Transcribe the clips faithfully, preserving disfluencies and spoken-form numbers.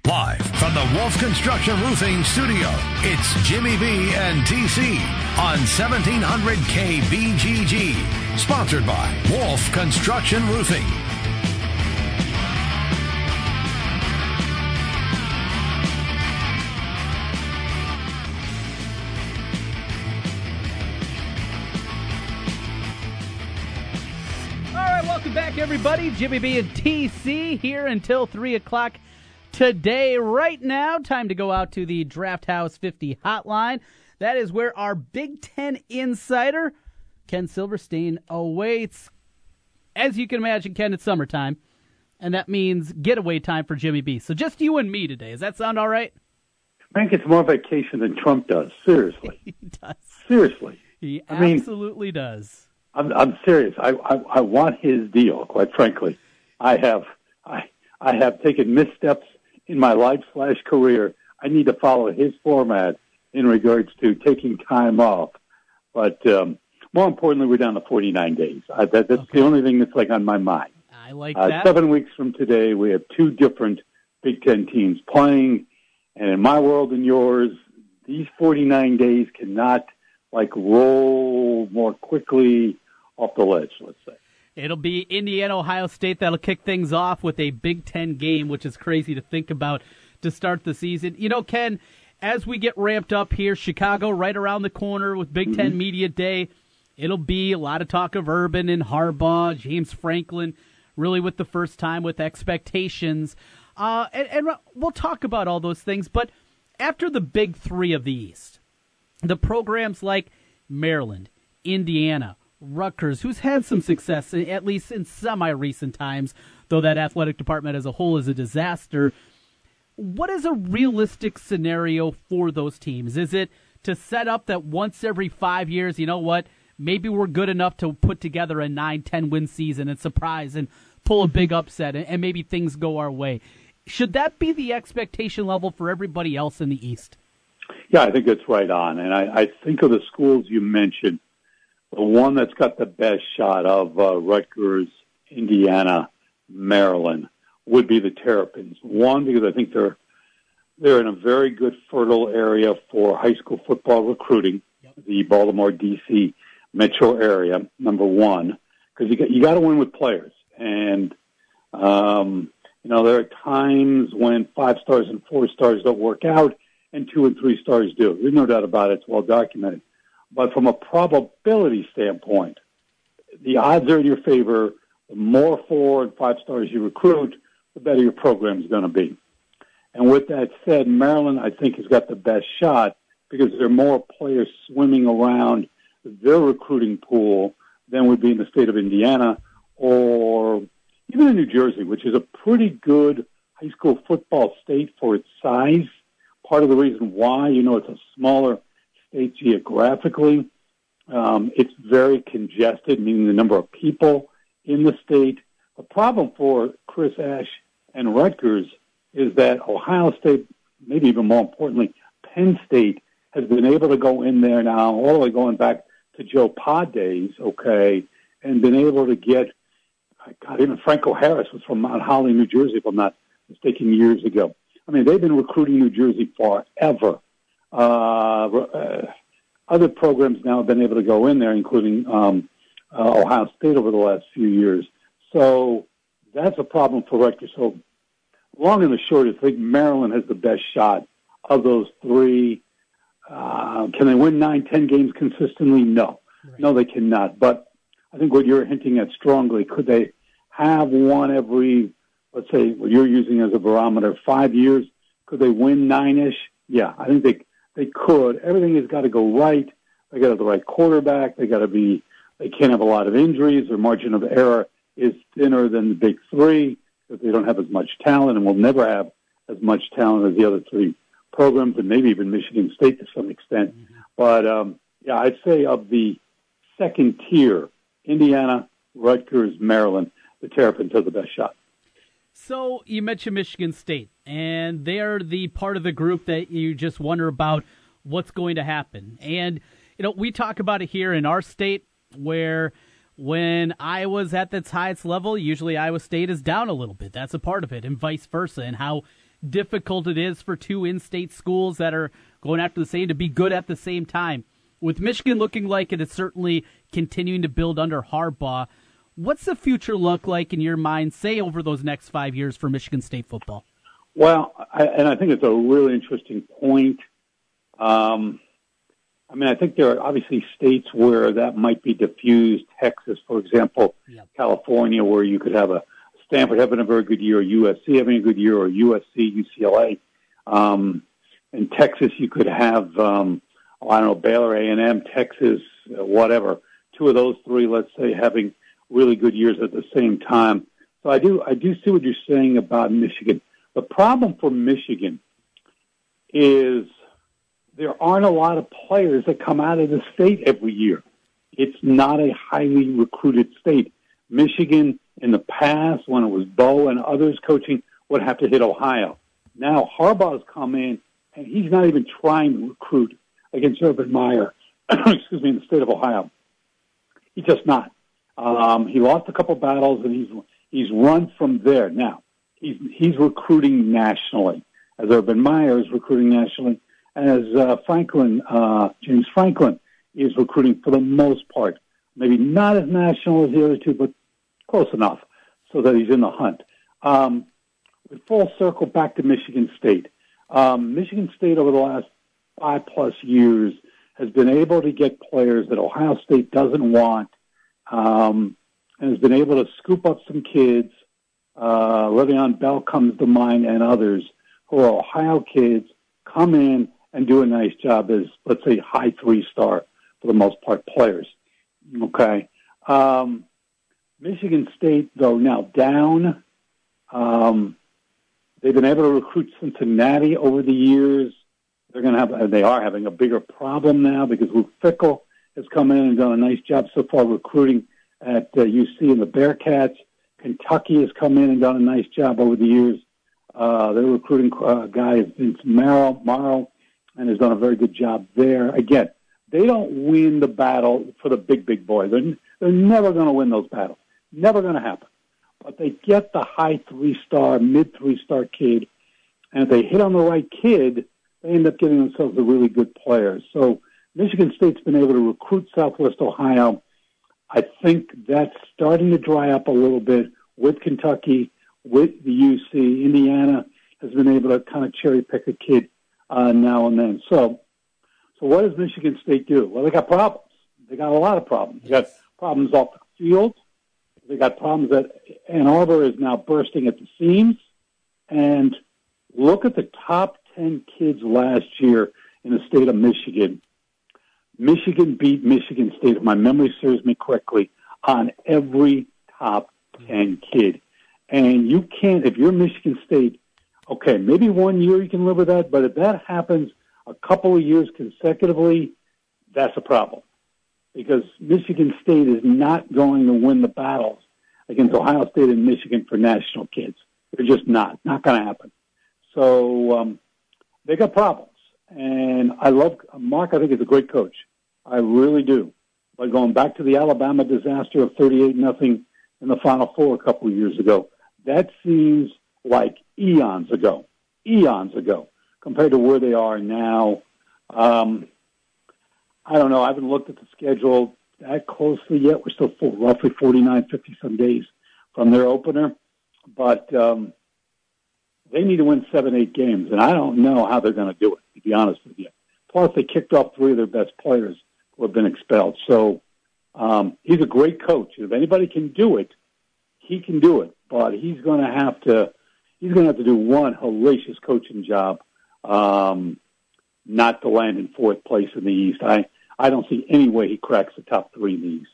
Live from the Wolf Construction Roofing Studio, it's Jimmy B and T C on seventeen hundred K B G G. Sponsored by Wolf Construction Roofing. All right, welcome back, everybody. Jimmy B and T C here until three o'clock. Today, right now, time to go out to the Draft House fifty hotline. That is where our Big Ten insider, Ken Silverstein, awaits. As you can imagine, Ken, it's summertime, and that means getaway time for Jimmy B. So just you and me today. Does that sound all right? Frank gets more vacation than Trump does. Seriously. He does. Seriously. He I mean, absolutely does. I'm, I'm serious. I, I, I want his deal, quite frankly. I have I, I have taken missteps in my life slash career. I need to follow his format in regards to taking time off. But um, more importantly, we're down to forty-nine days. I, that, that's okay. The only thing that's like on my mind. I like uh, that. Seven weeks from today, we have two different Big Ten teams playing. And in my world and yours, these forty-nine days cannot like roll more quickly off the ledge, let's say. It'll be Indiana, Ohio State that'll kick things off with a Big Ten game, which is crazy to think about to start the season. You know, Ken, as we get ramped up here, Chicago right around the corner with Big Ten mm-hmm. Media Day, it'll be a lot of talk of Urban and Harbaugh, James Franklin, really with the first time with expectations. Uh, and, and we'll talk about all those things. But after the big three of the East, the programs like Maryland, Indiana, Rutgers, who's had some success, at least in semi-recent times, though that athletic department as a whole is a disaster. What is a realistic scenario for those teams? Is it to set up that once every five years, you know what, maybe we're good enough to put together a nine, ten-win season and surprise and pull a big upset and, and maybe things go our way? Should that be the expectation level for everybody else in the East? Yeah, I think that's right on. And I, I think of the schools you mentioned, the one that's got the best shot of uh, Rutgers, Indiana, Maryland would be the Terrapins. One, because I think they're they're in a very good, fertile area for high school football recruiting, yep. The Baltimore, D C metro area, number one, because you got, you got to win with players. And, um, you know, there are times when five stars and four stars don't work out and two and three stars do. There's no doubt about it. It's well documented. But from a probability standpoint, the odds are in your favor. The more four and five stars you recruit, the better your program is going to be. And with that said, Maryland, I think, has got the best shot because there are more players swimming around their recruiting pool than would be in the state of Indiana or even in New Jersey, which is a pretty good high school football state for its size. Part of the reason why, you know, it's a smaller state geographically. Um, it's very congested, meaning the number of people in the state. The problem for Chris Ash and Rutgers is that Ohio State, maybe even more importantly, Penn State, has been able to go in there now, all the way going back to Joe Pa days, okay, and been able to get, God, even Franco Harris was from Mount Holly, New Jersey, if I'm not mistaken, years ago. I mean, they've been recruiting New Jersey forever. Uh, uh, other programs now have been able to go in there, including um, uh, Ohio State over the last few years. So that's a problem for Rutgers. So long and the short is I think Maryland has the best shot of those three. Uh, can they win nine, ten games consistently? No. Right. No, they cannot. But I think what you're hinting at strongly, could they have one every, let's say, what you're using as a barometer, five years? Could they win nine-ish? Yeah, I think they they could. Everything has got to go right. They got to have the right quarterback. They got to be. They can't have a lot of injuries. Their margin of error is thinner than the big three because they don't have as much talent and will never have as much talent as the other three programs, and maybe even Michigan State to some extent. Mm-hmm. But um, yeah, I'd say of the second tier, Indiana, Rutgers, Maryland, the Terrapins have the best shot. So you mentioned Michigan State, and they're the part of the group that you just wonder about what's going to happen. And, you know, we talk about it here in our state where when Iowa's at its highest level, usually Iowa State is down a little bit. That's a part of it, and vice versa, and how difficult it is for two in-state schools that are going after the same to be good at the same time. With Michigan looking like it is certainly continuing to build under Harbaugh, what's the future look like in your mind, say, over those next five years for Michigan State football? Well, I, and I think it's a really interesting point. Um, I mean, I think there are obviously states where that might be diffused. Texas, for example, yep. California, where you could have a Stanford having a very good year, or U S C having a good year, or U S C, U C L A. Um, in Texas, you could have, um, oh, I don't know, Baylor, A and M, Texas, uh, whatever. Two of those three, let's say, having really good years at the same time. So I do, I do see what you're saying about Michigan. The problem for Michigan is there aren't a lot of players that come out of the state every year. It's not a highly recruited state. Michigan, in the past, when it was Bo and others coaching, would have to hit Ohio. Now Harbaugh's come in, and he's not even trying to recruit against Urban Meyer, excuse me, in the state of Ohio. He's just not. Um, he lost a couple battles, and he's he's run from there. Now, he's he's recruiting nationally, as Urban Meyer is recruiting nationally, as uh, Franklin, uh, James Franklin, is recruiting for the most part. Maybe not as national as the other two, but close enough so that he's in the hunt. Um, we full circle back to Michigan State. Um, Michigan State over the last five-plus years has been able to get players that Ohio State doesn't want, um, and has been able to scoop up some kids. Uh, Le'Veon Bell comes to mind, and others who are Ohio kids, come in and do a nice job as, let's say, high three-star, for the most part, players. Okay. Um, Michigan State, though, now down. Um, they've been able to recruit Cincinnati over the years. They're going to have, they are having a bigger problem now because Luke Fickell has come in and done a nice job so far recruiting at uh, U C and the Bearcats. Kentucky has come in and done a nice job over the years. Uh, they're recruiting a guy, Vince Morrow, Morrow, and has done a very good job there. Again, they don't win the battle for the big, big boys. They're, they're never going to win those battles. Never going to happen. But they get the high three-star, mid three-star kid, and if they hit on the right kid, they end up getting themselves a really good player. So Michigan State's been able to recruit Southwest Ohio. I think that's starting to dry up a little bit with Kentucky, with the U C. Indiana has been able to kind of cherry-pick a kid uh, now and then. So, so what does Michigan State do? Well, they got problems. They got a lot of problems. They got problems off the field. They got problems that Ann Arbor is now bursting at the seams. And look at the top ten kids last year in the state of Michigan. Michigan beat Michigan State, if my memory serves me correctly, on every top ten kid. And you can't, if you're Michigan State, okay, maybe one year you can live with that, but if that happens a couple of years consecutively, that's a problem. Because Michigan State is not going to win the battles against Ohio State and Michigan for national kids. They're just not. Not going to happen. So um, they got problems. And I love Mark, I think, is a great coach. I really do. But going back to the Alabama disaster of thirty-eight nothing in the Final Four a couple of years ago, that seems like eons ago, eons ago, compared to where they are now. Um, I don't know. I haven't looked at the schedule that closely yet. We're still full, roughly forty-nine, fifty-some days from their opener. But um, they need to win seven, eight games, and I don't know how they're going to do it, to be honest with you. Plus, they kicked off three of their best players who have been expelled. So um, he's a great coach. If anybody can do it, he can do it. But he's going to have to he's going to have to do one hellacious coaching job, um, not to land in fourth place in the East. I, I don't see any way he cracks the top three in the East.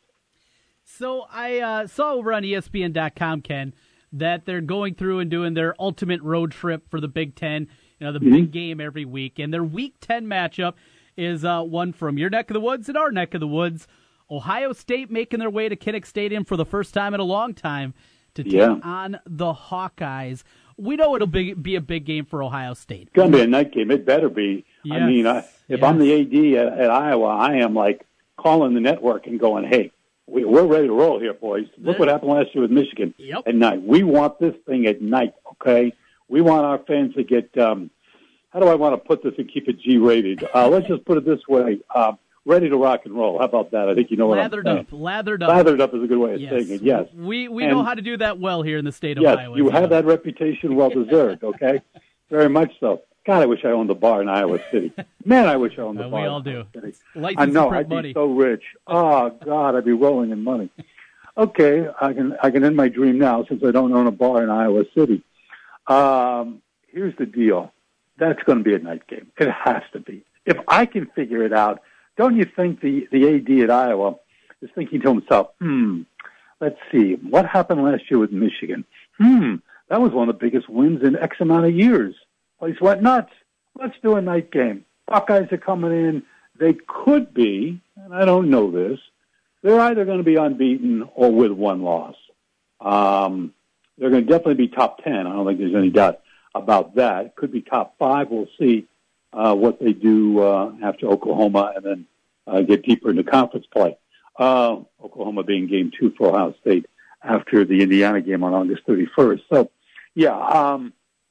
So I uh, saw over on E S P N dot com, Ken, that they're going through and doing their ultimate road trip for the Big Ten, you know, the mm-hmm. big game every week. And their Week ten matchup is uh, one from your neck of the woods and our neck of the woods. Ohio State making their way to Kinnick Stadium for the first time in a long time to take yeah. on the Hawkeyes. We know it'll be, be a big game for Ohio State. It's going to be a night game. It better be. Yes. I mean, I, if yes. I'm the A D at, at Iowa, I am like calling the network and going, hey, we, we're ready to roll here, boys. Look what happened last year with Michigan yep. at night. We want this thing at night, okay? we want our fans to get, um, how do I want to put this and keep it G-rated? Uh, let's just put it this way. Uh, ready to rock and roll. How about that? I think you know what lathered I'm up, saying. Lathered up. Lathered up is a good way of yes. saying it, yes. We we and, know how to do that well here in the state of yes, Iowa. Yes, you have know. that reputation well-deserved, okay? Very much so. God, I wish I owned a bar in Iowa City. Man, I wish I owned a uh, bar. We all do. I know, I'd money. be so rich. Oh, God, I'd be rolling in money. Okay, I can I can end my dream now since I don't own a bar in Iowa City. Um, here's the deal. That's going to be a night game. It has to be. If I can figure it out, don't you think the, the A D at Iowa is thinking to himself, hmm, let's see, what happened last year with Michigan? Hmm, that was one of the biggest wins in X amount of years. Place went nuts. Let's do a night game. Buckeyes are coming in. They could be, and I don't know this, they're either going to be unbeaten or with one loss. Um, they're going to definitely be top ten. I don't think there's any doubt about that. Could be top five. We'll see uh, what they do uh, after Oklahoma and then uh, get deeper into conference play. Uh, Oklahoma being game two for Ohio State after the Indiana game on August thirty-first. So, yeah, um,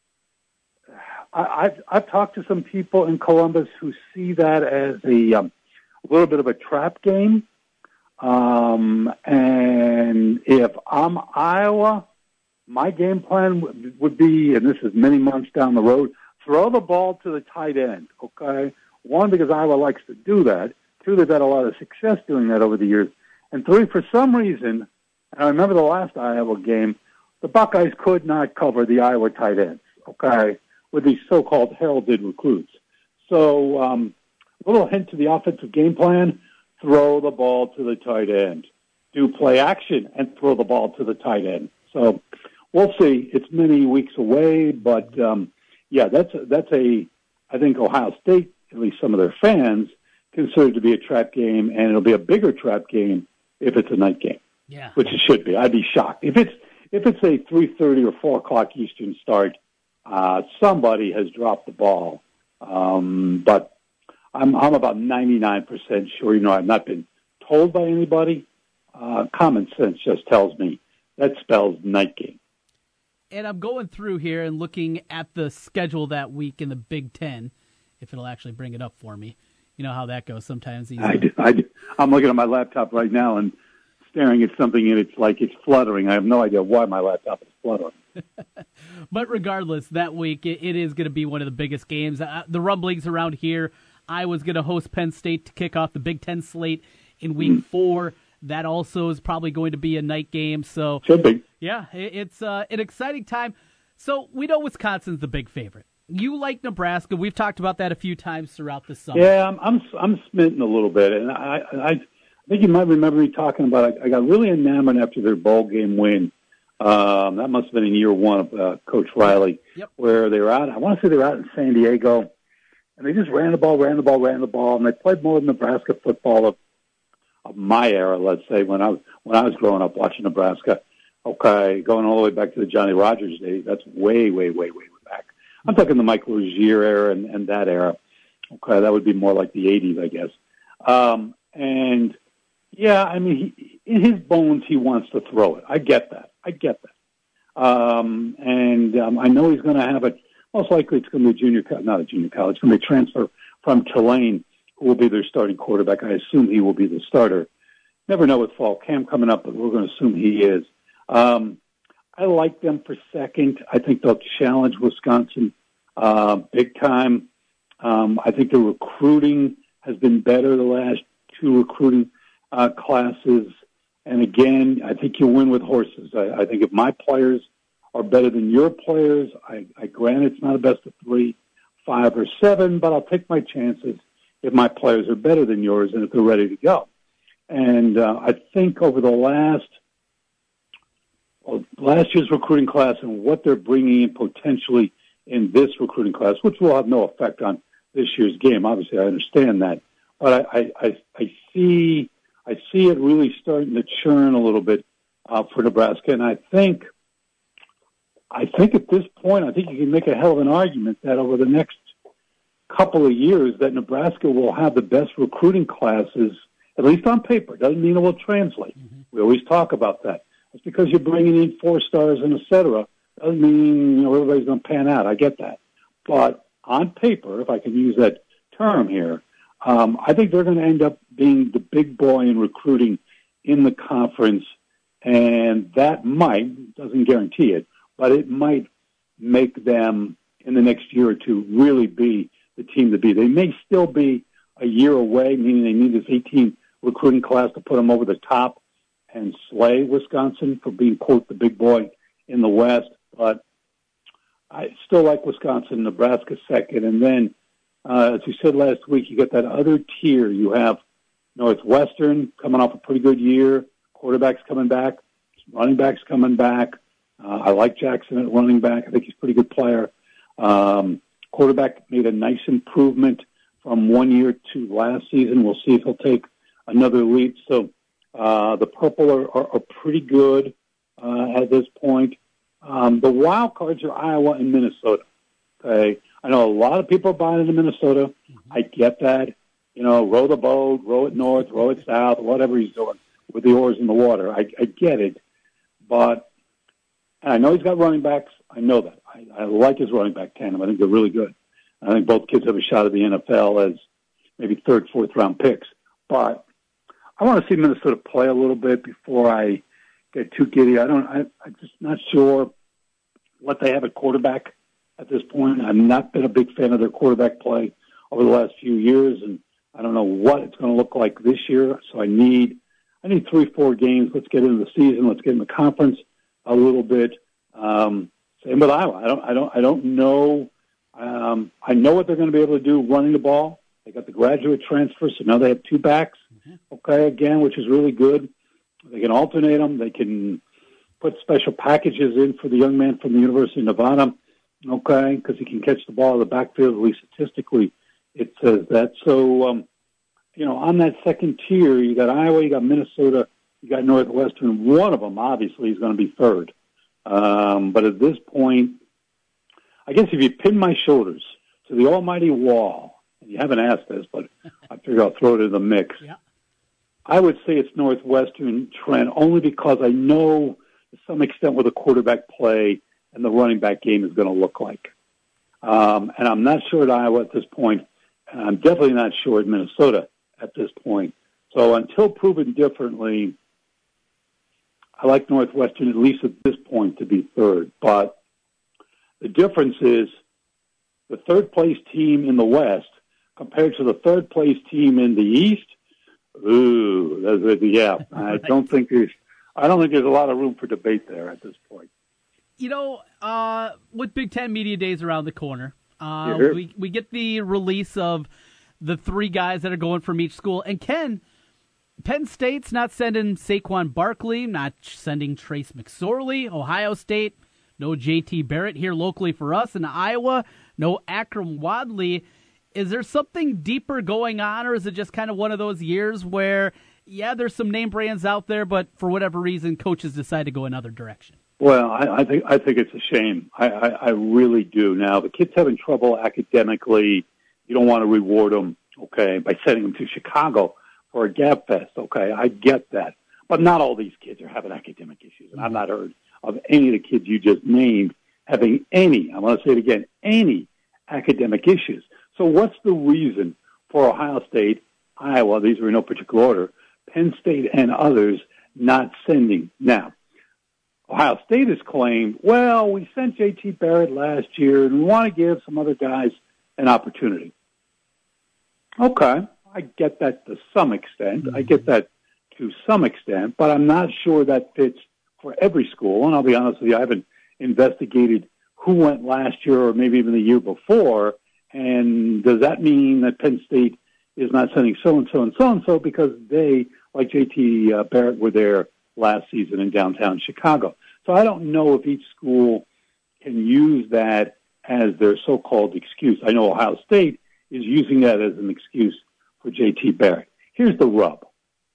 I, I've, I've talked to some people in Columbus who see that as a, um, a little bit of a trap game. Um, and if I'm Iowa, my game plan would, would be, and this is many months down the road, throw the ball to the tight end, okay? One, because Iowa likes to do that. Two, they've had a lot of success doing that over the years. And three, for some reason, and I remember the last Iowa game, the Buckeyes could not cover the Iowa tight ends, okay, with these so-called heralded recruits. So um, a little hint to the offensive game plan, throw the ball to the tight end. Do play action and throw the ball to the tight end. So we'll see. It's many weeks away, but, um, yeah, that's a, that's a, I think Ohio State, at least some of their fans, consider it to be a trap game, and it'll be a bigger trap game if it's a night game, yeah. which it should be. I'd be shocked. If it's if it's a three thirty or four o'clock Eastern start, uh, somebody has dropped the ball. Um, but I'm, I'm about ninety-nine percent sure, you know, I've not been told by anybody. Uh, common sense just tells me that spells night game. And I'm going through here and looking at the schedule that week in the Big Ten, if it'll actually bring it up for me. You know how that goes sometimes. Easy. I do, I do. I'm looking at my laptop right now and staring at something, and it's like it's fluttering. I have no idea why my laptop is fluttering. But regardless, that week, it, it is going to be one of the biggest games. Uh, the rumblings around here, Iowa's going to host Penn State to kick off the Big Ten slate in week mm. four. That also is probably going to be a night game. So, Should be. Yeah, it, it's uh, an exciting time. So we know Wisconsin's the big favorite. You like Nebraska. We've talked about that a few times throughout the summer. Yeah, I'm I'm, I'm smitten a little bit, and I, I I think you might remember me talking about. I, I got really enamored after their bowl game win. Um, that must have been in year one of uh, Coach Riley, yep. where they were out. I want to say they were out in San Diego, and they just ran the ball, ran the ball, ran the ball, and they played more Nebraska football of, of my era. Let's say when I was when I was growing up watching Nebraska. Okay, going all the way back to the Johnny Rodgers days. That's way, way, way, way back. I'm talking the Mike Rozier era and, and that era. Okay, that would be more like the eighties, I guess. Um, and, yeah, I mean, he, in his bones, he wants to throw it. I get that. I get that. Um, and um, I know he's going to have it. Most likely it's going to be a junior – not a junior college. It's going to be a transfer from Tulane, who will be their starting quarterback. I assume he will be the starter. Never know with fall camp coming up, but we're going to assume he is. Um, I like them for second. I think they'll challenge Wisconsin uh, big time. Um, I think the recruiting has been better the last two recruiting uh, classes. And again, I think you'll win with horses. I, I think if my players are better than your players, I, I grant it's not a best of three, five, or seven, but I'll take my chances if my players are better than yours and if they're ready to go. And uh, I think over the last Well, last year's recruiting class and what they're bringing in potentially in this recruiting class, which will have no effect on this year's game. Obviously, I understand that, but I, I, I see, I see it really starting to churn a little bit uh, for Nebraska, and I think, I think at this point, I think you can make a hell of an argument that over the next couple of years, that Nebraska will have the best recruiting classes, at least on paper. Doesn't mean it will translate. Mm-hmm. We always talk about that. It's because you're bringing in four stars and et cetera. Doesn't mean, you know, everybody's going to pan out. I get that. But on paper, if I can use that term here, um, I think they're going to end up being the big boy in recruiting in the conference, and that might, doesn't guarantee it, but it might make them in the next year or two really be the team to be. They may still be a year away, meaning they need this eighteen recruiting class to put them over the top and slay Wisconsin for being, quote, the big boy in the West. But I still like Wisconsin, Nebraska second. And then, uh, as we said last week, you get that other tier. You have Northwestern coming off a pretty good year. Quarterbacks coming back. Running backs coming back. Uh, I like Jackson at running back. I think he's a pretty good player. Um, quarterback made a nice improvement from one year to last season. We'll see if he'll take another leap. So uh, the Purple are, are, are pretty good uh, at this point. Um, the wild cards are Iowa and Minnesota. Okay, I know a lot of people are buying into Minnesota. Mm-hmm. I get that. You know, row the boat, row it north, row it south, whatever he's doing with the oars in the water. I, I get it. But and I know he's got running backs. I know that. I, I like his running back tandem. I think they're really good. I think both kids have a shot at the N F L as maybe third, fourth round picks. But I want to see Minnesota play a little bit before I get too giddy. I don't. I, I'm just not sure what they have at quarterback at this point. I've not been a big fan of their quarterback play over the last few years, and I don't know what it's going to look like this year. So I need, I need three, four games. Let's get into the season. Let's get in the conference a little bit. Um, same with Iowa. I don't. I don't. I don't know. Um, I know what they're going to be able to do running the ball. They got the graduate transfer, so now they have two backs. Mm-hmm. Okay, again, which is really good. They can alternate them. They can put special packages in for the young man from the University of Nevada. Okay, because he can catch the ball in the backfield. At least statistically, it says that. So, um, you know, on that second tier, you got Iowa, you got Minnesota, you got Northwestern. One of them, obviously, is going to be third. Um, but at this point, I guess if you pin my shoulders to the almighty wall, and you haven't asked this, but I figure I'll throw it in the mix. Yeah. I would say it's Northwestern, Trent, only because I know to some extent what the quarterback play and the running back game is going to look like. Um, and I'm not sure at Iowa at this point, and I'm definitely not sure at Minnesota at this point. So until proven differently, I like Northwestern, at least at this point, to be third. But the difference is the third-place team in the West compared to the third-place team in the East. Ooh, that's, yeah. I don't think there's, I don't think there's a lot of room for debate there at this point. You know, uh, with Big Ten Media Days around the corner, uh, yeah. we we get the release of the three guys that are going from each school. And Ken, Penn State's not sending Saquon Barkley, not sending Trace McSorley. Ohio State, no J T Barrett here locally for us. In Iowa, no Akram Wadley. Is there something deeper going on, or is it just kind of one of those years where, yeah, there's some name brands out there, but for whatever reason, coaches decide to go another direction? Well, I, I think I think it's a shame. I, I, I really do. Now, the kid's having trouble academically. You don't want to reward them, okay, by sending them to Chicago for a Gab Fest, okay? I get that. But not all these kids are having academic issues, and I've not heard of any of the kids you just named having any, I want to say it again, any academic issues. So what's the reason for Ohio State, Iowa, these are in no particular order, Penn State and others not sending? Now, Ohio State has claimed, well, we sent J T Barrett last year and we want to give some other guys an opportunity. Okay, I get that to some extent. I get that to some extent, but I'm not sure that fits for every school. And I'll be honest with you, I haven't investigated who went last year or maybe even the year before. And does that mean that Penn State is not sending so-and-so and so-and-so because they, like J T Uh, Barrett, were there last season in downtown Chicago? So I don't know if each school can use that as their so-called excuse. I know Ohio State is using that as an excuse for J T Barrett. Here's the rub.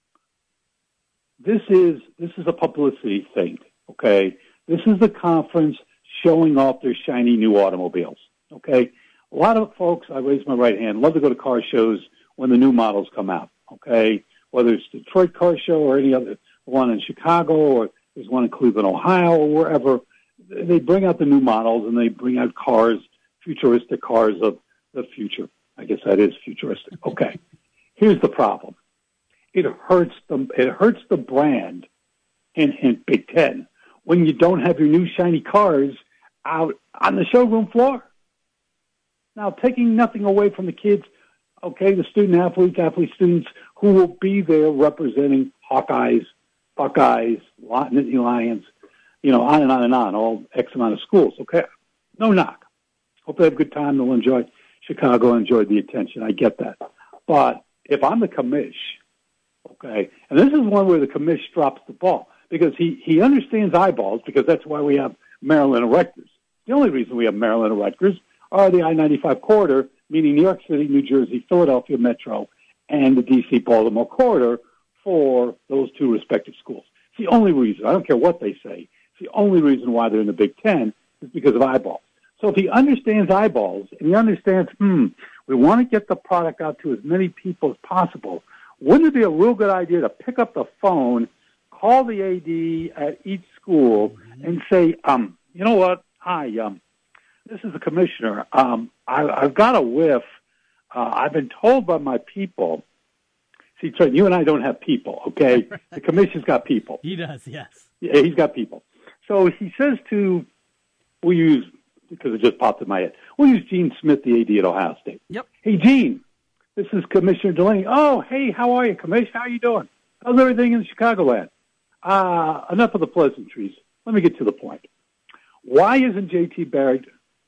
This is this is a publicity thing, okay? This is the conference showing off their shiny new automobiles, okay? A lot of folks, I raise my right hand, love to go to car shows when the new models come out, okay? Whether it's Detroit Car Show or any other one in Chicago or there's one in Cleveland, Ohio, or wherever. they bring out the new models and they bring out cars, futuristic cars of the future. I guess that is futuristic. Okay. Here's the problem. It hurts the, it hurts the brand in, in Big Ten when you don't have your new shiny cars out on the showroom floor. Now, taking nothing away from the kids, okay, the student athletes, athlete students who will be there representing Hawkeyes, Buckeyes, Nittany Lions, you know, on and on and on, all X amount of schools. Okay, no knock. Hope they have a good time. They'll enjoy Chicago, enjoy the attention. I get that. But if I'm the commish, okay, and this is one where the commish drops the ball because he, he understands eyeballs because that's why we have Maryland and Rutgers. The only reason we have Maryland and Rutgers are the I ninety-five corridor, meaning New York City, New Jersey, Philadelphia Metro, and the D C Baltimore corridor for those two respective schools. It's the only reason. I don't care what they say. It's the only reason why they're in the Big Ten is because of eyeballs. So if he understands eyeballs and he understands, hmm, we want to get the product out to as many people as possible, wouldn't it be a real good idea to pick up the phone, call the A D at each school, and say, um, you know what? Hi, um, this is the commissioner. Um, I, I've got a whiff. Uh, I've been told by my people. See, Trent, you and I don't have people, okay? The commissioner's got people. He does, yes. Yeah, he's got people. So he says to, we'll use, because it just popped in my head, we'll use Gene Smith, the A D at Ohio State. Yep. Hey, Gene, this is Commissioner Delaney. Oh, hey, how are you, Commissioner? How are you doing? How's everything in Chicagoland? Uh, enough of the pleasantries. Let me get to the point. Why isn't J T Barrett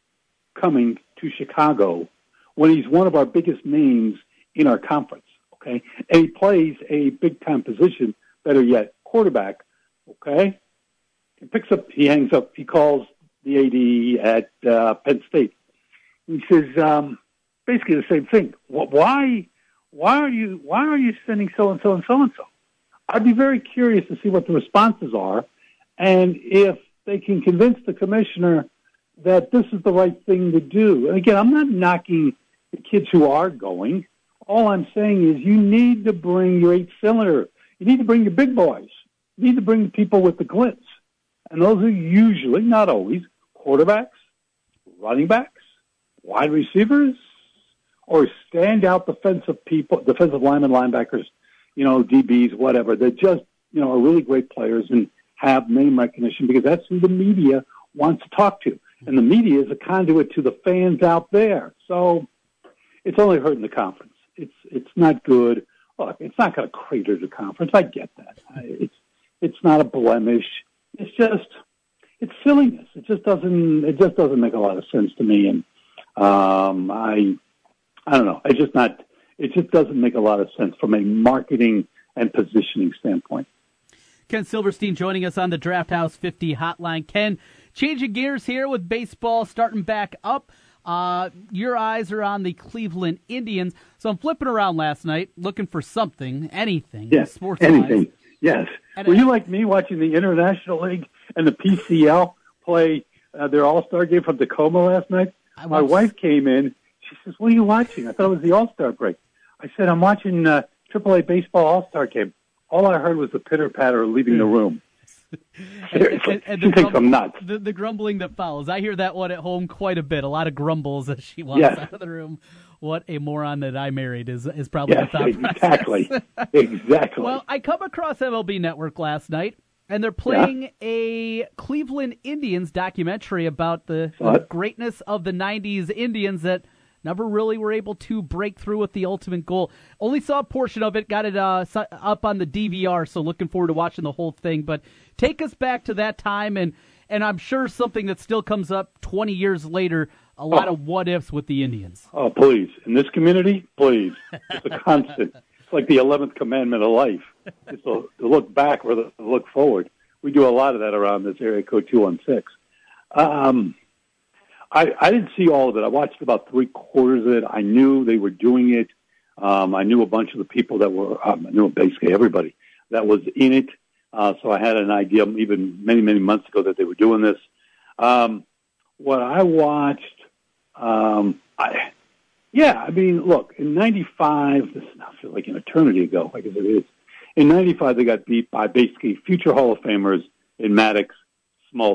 coming to Chicago when he's one of our biggest names in our conference, okay? And he plays a big-time position, better yet, quarterback, okay? He picks up, he hangs up, he calls the A D at uh, Penn State. He says um, basically the same thing. Why, why are you, why are you sending so-and-so and so-and-so? I'd be very curious to see what the responses are, and if they can convince the commissioner that this is the right thing to do. And again, I'm not knocking the kids who are going. All I'm saying is you need to bring your eight-cylinder. You need to bring your big boys. You need to bring the people with the glitz. And those are usually, not always, quarterbacks, running backs, wide receivers, or standout defensive people, defensive linemen, linebackers, you know, D Bs, whatever. They're just, you know, are really great players and have name recognition because that's who the media wants to talk to. And the media is a conduit to the fans out there. So it's only hurting the conference. It's it's not good. Look, it's not going to crater the conference. I get that. It's it's not a blemish. It's just it's silliness. It just doesn't it just doesn't make a lot of sense to me. And um, I I don't know. It's just not. It just doesn't make a lot of sense from a marketing and positioning standpoint. Ken Silverstein joining us on the Draft House fifty hotline. Ken, changing gears here with baseball starting back up. Uh, your eyes are on the Cleveland Indians. So I'm flipping around last night, looking for something, anything, yes, sports anything. Yes. And Were you like me watching the International League and the P C L play uh, their All-Star game from Tacoma last night? My wife came in. She says, "What are you watching?" I thought it was the All-Star break. I said, "I'm watching uh, triple A baseball All-Star game." All I heard was the pitter-patter leaving the room. Seriously, and, and, and she thinks I'm nuts. The, the grumbling that follows. I hear that one at home quite a bit. A lot of grumbles as she walks yes. out of the room. What a moron that I married is is probably yes, the thought exactly. process. Exactly. Well, I come across M L B Network last night, and they're playing yeah. a Cleveland Indians documentary about the, the greatness of the nineties Indians that never really were able to break through with the ultimate goal. Only saw a portion of it, got it uh, up on the D V R, so looking forward to watching the whole thing. But take us back to that time, and, and I'm sure something that still comes up twenty years later, a lot oh. of what-ifs with the Indians. Oh, please. In this community, please. It's a constant. It's like the eleventh commandment of life. It's to look back or to look forward. We do a lot of that around this area code two one six. Um I, I didn't see all of it. I watched about three quarters of it. I knew they were doing it. Um, I knew a bunch of the people that were, um, I knew basically everybody that was in it. Uh, so I had an idea even many, many months ago that they were doing this. Um, what I watched, um, I, yeah, I mean, look, in ninety-five, this I feel like an eternity ago, I guess it is. In ninety-five, they got beat by basically future Hall of Famers in Maddox, Smoltz,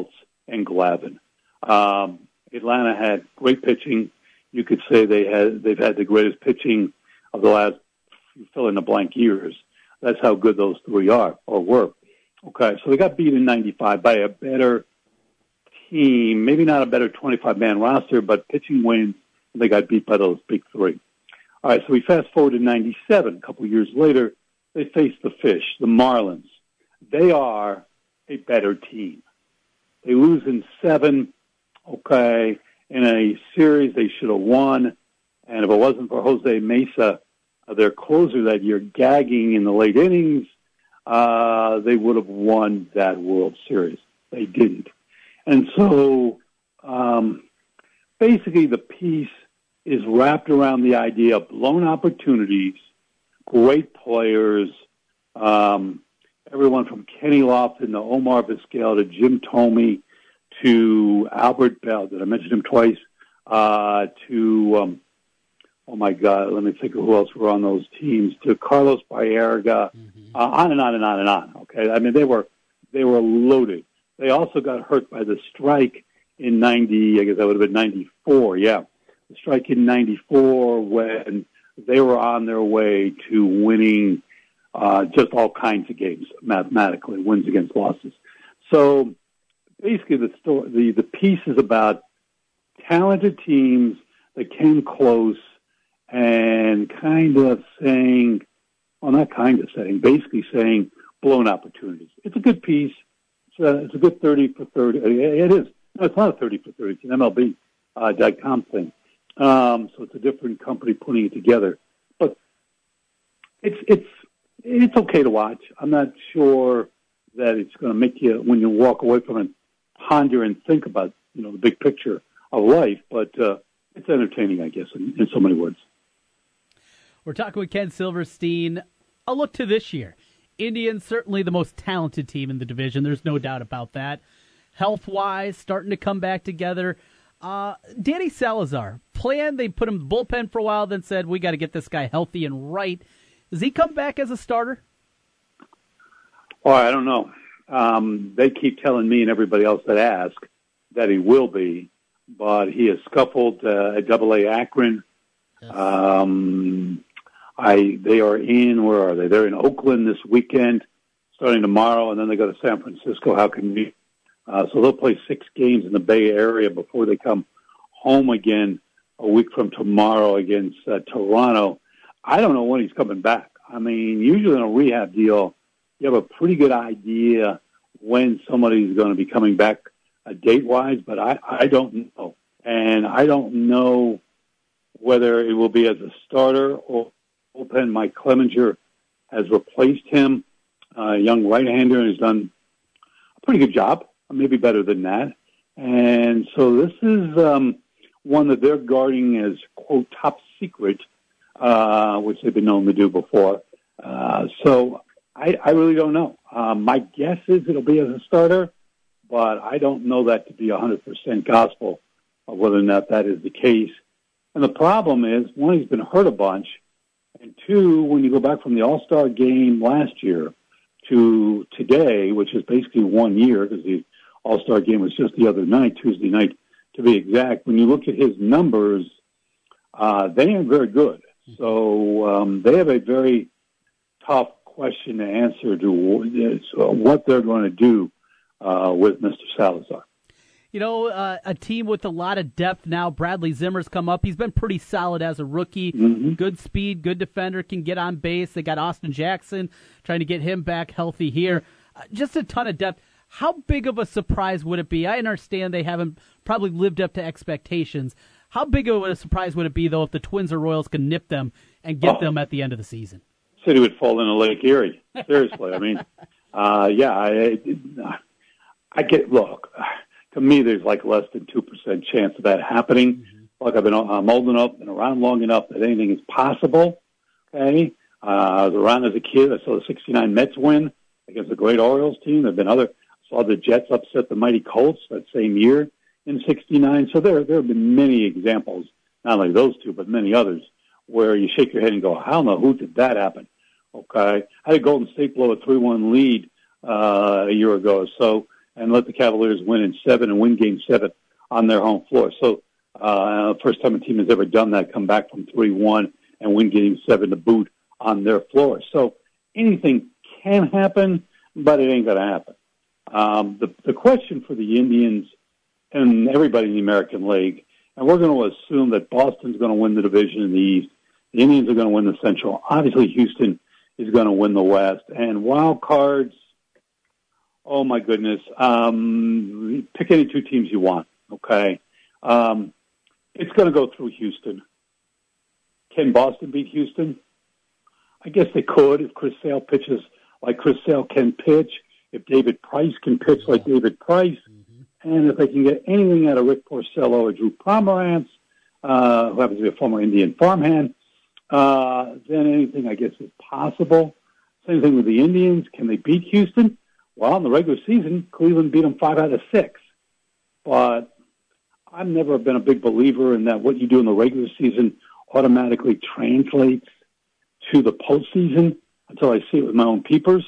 and Glavine. Um, Atlanta had great pitching. You could say they had they've had the greatest pitching of the last fill in the blank years. That's how good those three are or were. Okay, so they got beat in ninety-five by a better team, maybe not a better twenty-five man roster, but pitching wins. They got beat by those big three. All right, so we fast forward to ninety-seven. A couple of years later, they face the Fish, the Marlins. They are a better team. They lose in seven, okay, in a series they should have won. And if it wasn't for Jose Mesa, uh, their closer that year, gagging in the late innings, uh, they would have won that World Series. They didn't. And so um, basically the piece is wrapped around the idea of blown opportunities, great players, um, everyone from Kenny Lofton to Omar Vizquel to Jim Thome to Albert Bell. Did I mention him twice? Uh, to, um, oh, my God, let me think of who else were on those teams. To Carlos Baerga, mm-hmm. uh, on and on and on and on, okay? I mean, they were they were loaded. They also got hurt by the strike in ninety, I guess that would have been ninety-four, yeah. The strike in ninety-four when they were on their way to winning uh, just all kinds of games, mathematically, wins against losses. So basically the story, the, the piece is about talented teams that came close and kind of saying, well, not kind of saying, basically saying blown opportunities. It's a good piece. It's a, it's a good thirty for thirty. It is. No, it's not a thirty for thirty. It's an M L B uh, dot com thing. Um, so it's a different company putting it together. But it's it's it's okay to watch. I'm not sure that it's going to make you, when you walk away from it, ponder and think about, you know, the big picture of life. But uh, it's entertaining, I guess, in, in so many words. We're talking with Ken Silverstein. A look to this year. Indians, certainly the most talented team in the division. There's no doubt about that. Health-wise, starting to come back together. Uh, Danny Salazar, plan, they put him in the bullpen for a while, then said, we got to get this guy healthy and right. Does he come back as a starter? Oh, I don't know. Um, they keep telling me and everybody else that ask that he will be, but he has scuffled uh, at Double A Akron. Yes. Um, I they are in, where are they? They're in Oakland this weekend, starting tomorrow, and then they go to San Francisco. How can we? Uh, so they'll play six games in the Bay Area before they come home again a week from tomorrow against uh, Toronto. I don't know when he's coming back. I mean, usually in a rehab deal, you have a pretty good idea when somebody's going to be coming back uh, date-wise, but I, I don't know. And I don't know whether it will be as a starter or bullpen. Mike Clemenger has replaced him, a uh, young right-hander, and has done a pretty good job. Maybe better than that. And so this is um, one that they're guarding as, quote, top secret, uh, which they've been known to do before. Uh, so I, I really don't know. Uh, my guess is it'll be as a starter, but I don't know that to be one hundred percent gospel of whether or not that is the case. And the problem is, one, he's been hurt a bunch, and two, when you go back from the All-Star game last year to today, which is basically one year because the All-Star game was just the other night, Tuesday night to be exact. When you look at his numbers, uh, they aren't very good. So um, they have a very tough question to answer to uh, what they're going to do uh, with Mister Salazar. You know, uh, a team with a lot of depth now. Bradley Zimmer's come up. He's been pretty solid as a rookie. Mm-hmm. Good speed, good defender, can get on base. They got Austin Jackson trying to get him back healthy here. Uh, just a ton of depth. How big of a surprise would it be? I understand they haven't probably lived up to expectations. How big of a surprise would it be, though, if the Twins or Royals can nip them and get oh. them at the end of the season? City would fall into Lake Erie. Seriously. I mean, uh, yeah, I, I get, look, to me, there's like less than two percent chance of that happening. Mm-hmm. Look, I've been I'm old enough, been around long enough that anything is possible. Okay? Uh, I was around as a kid. I saw the sixty-nine Mets win against the great Orioles team. There have been other, saw the Jets upset the mighty Colts that same year in sixty-nine. So there, there have been many examples, not only those two, but many others, where you shake your head and go, hell no, who did that happen? Okay. I had Golden State blow a three one lead uh, a year ago. So and let the Cavaliers win in seven and win game seven on their home floor. So uh, first time a team has ever done that, come back from three one and win game seven to boot on their floor. So anything can happen, but it ain't going to happen. Um, the, the question for the Indians and everybody in the American League, and we're going to assume that Boston's going to win the division in the East, the Indians are going to win the Central. Obviously, Houston is going to win the West. And wild cards, oh, my goodness. Um, pick any two teams you want, okay? Um, it's going to go through Houston. Can Boston beat Houston? I guess they could if Chris Sale pitches like Chris Sale can pitch, if David Price can pitch like David Price, mm-hmm. and if they can get anything out of Rick Porcello or Drew Pomeranz, uh, who happens to be a former Indian farmhand, uh, then anything, I guess, is possible. Same thing with the Indians. Can they beat Houston? Well, in the regular season, Cleveland beat them five out of six. But I've never been a big believer in that what you do in the regular season automatically translates to the postseason until I see it with my own peepers.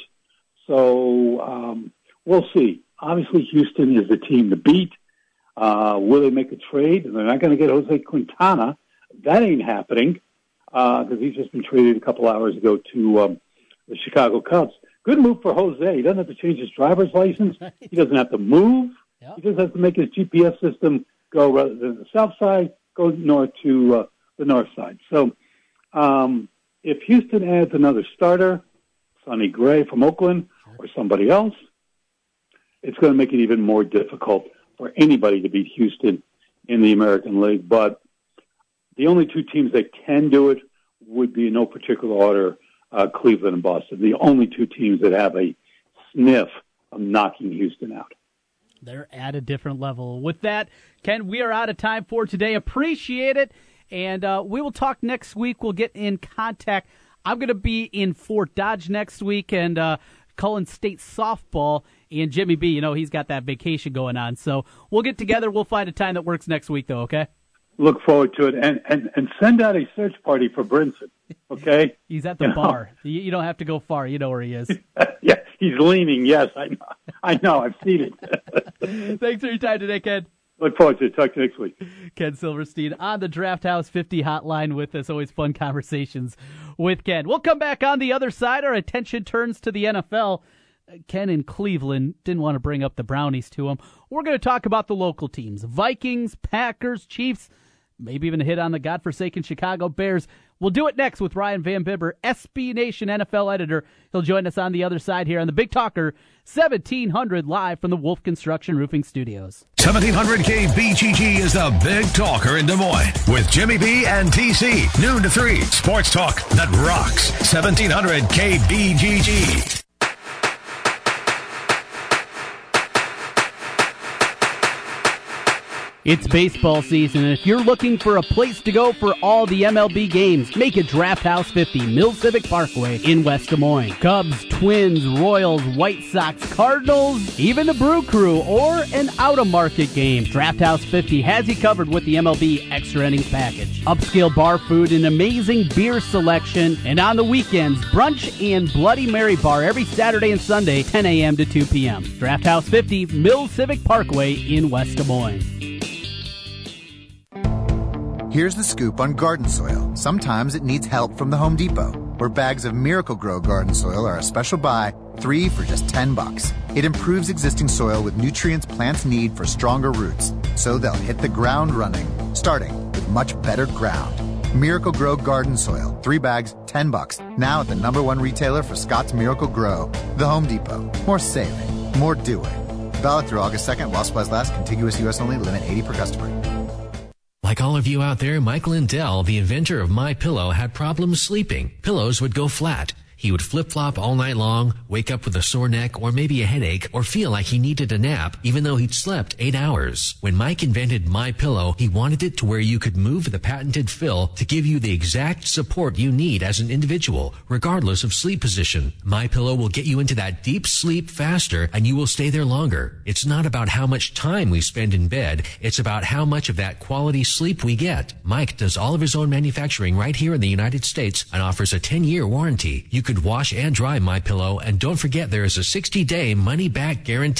So um, we'll see. Obviously, Houston is the team to beat. Uh, will they make a trade? They're not going to get Jose Quintana. That ain't happening because uh, he's just been traded a couple hours ago to um, the Chicago Cubs. Good move for Jose. He doesn't have to change his driver's license. He doesn't have to move. Yep. He just has to make his G P S system go rather than the south side, go north to uh, the north side. So um, if Houston adds another starter, Sonny Gray from Oakland sure. or somebody else, it's going to make it even more difficult for anybody to beat Houston in the American League. But the only two teams that can do it would be in no particular order, uh, Cleveland and Boston. The only two teams that have a sniff of knocking Houston out. They're at a different level. With that, Ken, we are out of time for today. Appreciate it. And uh, we will talk next week. We'll get in contact. I'm going to be in Fort Dodge next week and uh, Cullen State softball. And Jimmy B, you know, he's got that vacation going on. So we'll get together. We'll find a time that works next week, though, okay? Look forward to it. And, and, and send out a search party for Brinson, okay? He's at the you bar. Know. You don't have to go far. You know where he is. Yeah, he's leaning. Yes, I know. I know. I've seen it. Thanks for your time today, Ken. Look forward to it. Talk to you next week. Ken Silverstein on the Draft House fifty hotline with us. Always fun conversations with Ken. We'll come back on the other side. Our attention turns to the N F L. Ken in Cleveland didn't want to bring up the Brownies to him. We're going to talk about the local teams. Vikings, Packers, Chiefs, maybe even a hit on the godforsaken Chicago Bears. We'll do it next with Ryan Van Bibber, S B Nation N F L editor. He'll join us on the other side here on the Big Talker, seventeen hundred live from the Wolf Construction Roofing Studios. seventeen hundred K B G G is the Big Talker in Des Moines with Jimmy B and T C. Noon to three. Sports talk that rocks. seventeen hundred K B G G. It's baseball season, and if you're looking for a place to go for all the M L B games, make it Draft House fifty, Mill Civic Parkway in West Des Moines. Cubs, Twins, Royals, White Sox, Cardinals, even the Brew Crew, or an out-of-market game. Draft House fifty has you covered with the M L B Extra Innings Package. Upscale bar food, an amazing beer selection, and on the weekends, brunch and Bloody Mary Bar every Saturday and Sunday, ten a.m. to two p.m. Draft House fifty, Mill Civic Parkway in West Des Moines. Here's the scoop on garden soil. Sometimes it needs help from the Home Depot, where bags of Miracle-Gro garden soil are a special buy, three for just ten bucks. It improves existing soil with nutrients plants need for stronger roots, so they'll hit the ground running, starting with much better ground. Miracle-Gro garden soil, three bags, ten bucks. Now at the number one retailer for Scott's Miracle-Gro, the Home Depot. More saving, more doing. Valid through August second while supplies last. Contiguous U S only. Limit eighty per customer. Like all of you out there, Mike Lindell, the inventor of MyPillow, had problems sleeping. Pillows would go flat. He would flip-flop all night long, wake up with a sore neck or maybe a headache, or feel like he needed a nap, even though he'd slept eight hours. When Mike invented MyPillow, he wanted it to where you could move the patented fill to give you the exact support you need as an individual, regardless of sleep position. MyPillow will get you into that deep sleep faster, and you will stay there longer. It's not about how much time we spend in bed. It's about how much of that quality sleep we get. Mike does all of his own manufacturing right here in the United States and offers a ten-year warranty. You could wash and dry MyPillow, and don't forget there is a sixty-day money-back guarantee.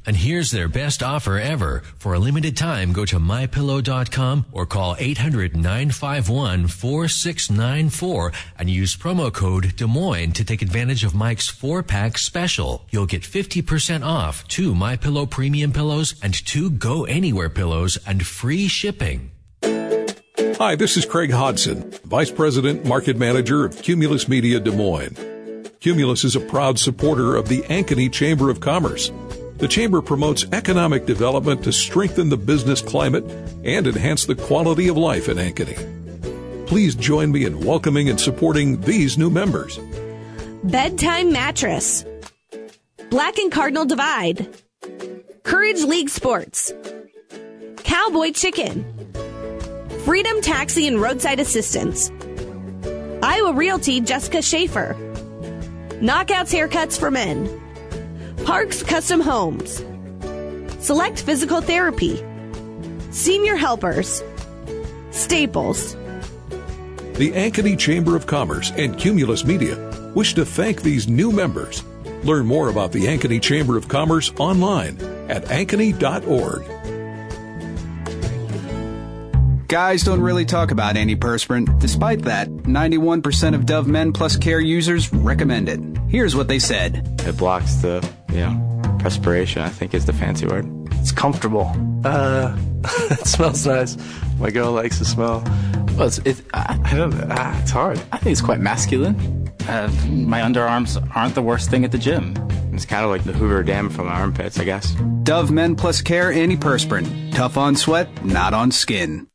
And here's their best offer ever. For a limited time, go to my pillow dot com or call eight hundred, nine five one, four six nine four and use promo code Des Moines to take advantage of Mike's four-pack special. You'll get fifty percent off two MyPillow premium pillows and two Go Anywhere pillows and free shipping. Hi, this is Craig Hodson, Vice President, Market Manager of Cumulus Media Des Moines. Cumulus is a proud supporter of the Ankeny Chamber of Commerce. The Chamber promotes economic development to strengthen the business climate and enhance the quality of life in Ankeny. Please join me in welcoming and supporting these new members. Bedtime Mattress, Black and Cardinal Divide, Courage League Sports, Cowboy Chicken, Freedom Taxi and Roadside Assistance, Iowa Realty Jessica Schaefer, Knockouts Haircuts for Men, Parks Custom Homes, Select Physical Therapy, Senior Helpers, Staples. The Ankeny Chamber of Commerce and Cumulus Media wish to thank these new members. Learn more about the Ankeny Chamber of Commerce online at ankeny dot org. Guys don't really talk about antiperspirant. Despite that, ninety-one percent of Dove Men Plus Care users recommend it. Here's what they said. It blocks the, you know, perspiration, I think is the fancy word. It's comfortable. Uh, it smells nice. My girl likes the smell. Well, it's, it, I, I don't, uh, it's hard. I think it's quite masculine. Uh, my underarms aren't the worst thing at the gym. It's kind of like the Hoover Dam from my armpits, I guess. Dove Men Plus Care Antiperspirant. Tough on sweat, not on skin.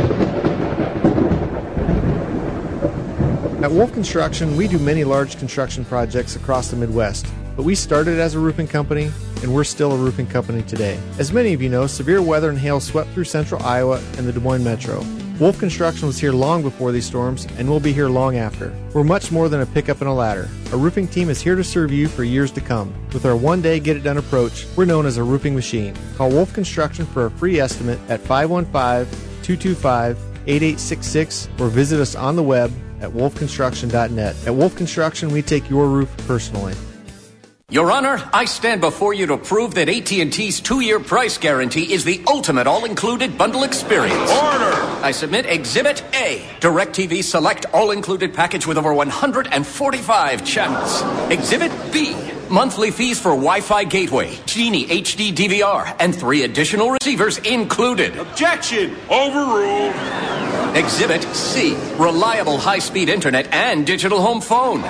At Wolf Construction, we do many large construction projects across the Midwest, but we started as a roofing company, and we're still a roofing company today. As many of you know, severe weather and hail swept through central Iowa and the Des Moines metro. Wolf Construction was here long before these storms, and will be here long after. We're much more than a pickup and a ladder. Our roofing team is here to serve you for years to come. With our one-day get-it-done approach, we're known as a roofing machine. Call Wolf Construction for a free estimate at five one five, two two five, eight eight six six or visit us on the web at wolf construction dot net. At Wolf Construction, we take your roof personally. Your Honor, I stand before you to prove that A T and T's two-year price guarantee is the ultimate all-included bundle experience. Order! I submit Exhibit A, DirecTV Select all-included package with over one hundred forty-five channels. Exhibit B, monthly fees for Wi-Fi gateway, Genie H D D V R, and three additional receivers included. Objection! Overruled! Exhibit C, reliable high-speed internet and digital home phone.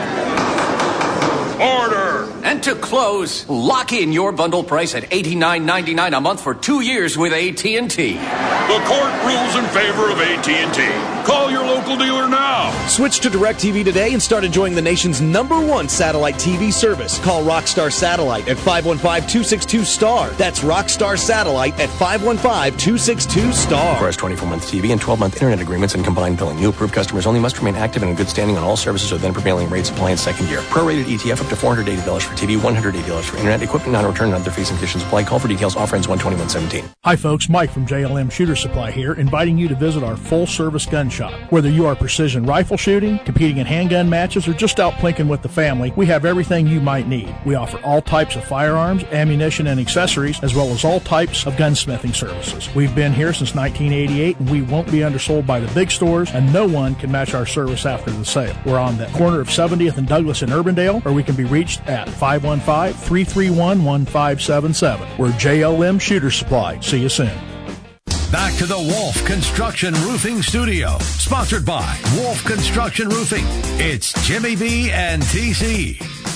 Order! And to close, lock in your bundle price at eighty-nine ninety-nine a month for two years with A T and T. The court rules in favor of A T and T. Call your local dealer now. Switch to DirecTV today and start enjoying the nation's number one satellite T V service. Call Rockstar Satellite at five one five, two six two, S T A R. That's Rockstar Satellite at five one five, two six two, S T A R. Requires twenty-four month T V and twelve month internet agreements and combined billing. New approved customers only must remain active and in good standing on all services or then prevailing rates apply in second year. Prorated E T F up to four hundred eighty dollars for T V, one hundred eighty dollars for internet. Equipment non-return and other fees and conditions apply. Call for details. Offer ends one twenty-one seventeen. Hi folks, Mike from J L M Shooter Supply here, inviting you to visit our full-service gun shop. Whether you are precision rifle shooting, competing in handgun matches, or just out plinking with the family, we have everything you might need. We offer all types of firearms, ammunition, and accessories, as well as all types of gunsmithing services. We've been here since nineteen eighty-eight, and we won't be undersold by the big stores, and no one can match our service after the sale. We're on the corner of seventieth and Douglas in Urbandale, or we can be reached at five one five, three three one, one five seven seven. We're J L M Shooter Supply. See you soon. Back to the Wolf Construction Roofing Studio, sponsored by Wolf Construction Roofing. It's Jimmy B and T C.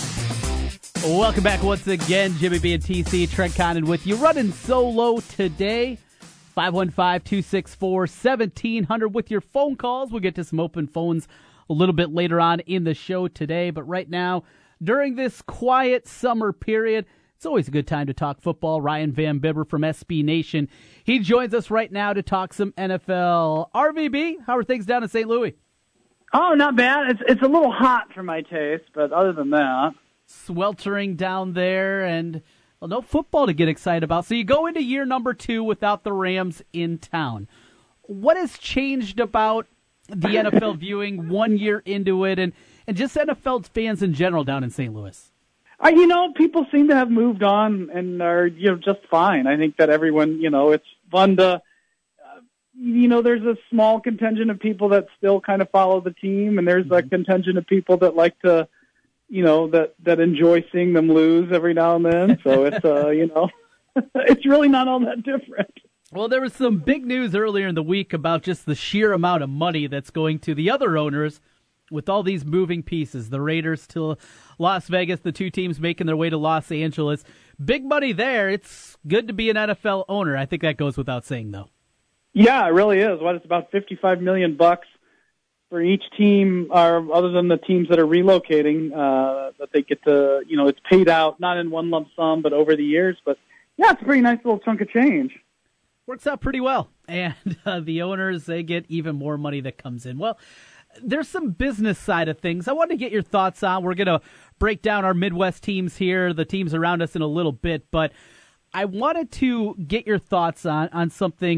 Welcome back once again, Jimmy B and T C. Trent Condon with you, running solo today. five one five, two six four, one seven zero zero with your phone calls. We'll get to some open phones a little bit later on in the show today. But right now, during this quiet summer period, it's always a good time to talk football. Ryan Van Bibber from S B Nation. He joins us right now to talk some N F L. R V B, how are things down in Saint Louis? Oh, not bad. It's it's a little hot for my taste, but other than that. Sweltering down there, and well, no football to get excited about. So you go into year number two without the Rams in town. What has changed about the N F L viewing one year into it, and, and just N F L fans in general down in Saint Louis? I, you know, people seem to have moved on and are, you know, just fine. I think that everyone, you know, it's fun to, uh, you know, there's a small contingent of people that still kind of follow the team, and there's mm-hmm. a contingent of people that like to, you know, that, that enjoy seeing them lose every now and then. So it's, uh, you know, it's really not all that different. Well, there was some big news earlier in the week about just the sheer amount of money that's going to the other owners with all these moving pieces. The Raiders to Las Vegas, the two teams making their way to Los Angeles. Big money there. It's good to be an N F L owner. I think that goes without saying, though. Yeah, it really is. What, it's about fifty-five million bucks for each team, or other than the teams that are relocating, uh, that they get to, you know, it's paid out, not in one lump sum, but over the years. But, yeah, it's a pretty nice little chunk of change. Works out pretty well. And uh, the owners, they get even more money that comes in. Well, there's some business side of things I wanted to get your thoughts on. We're going to break down our Midwest teams here, the teams around us in a little bit, but I wanted to get your thoughts on, on something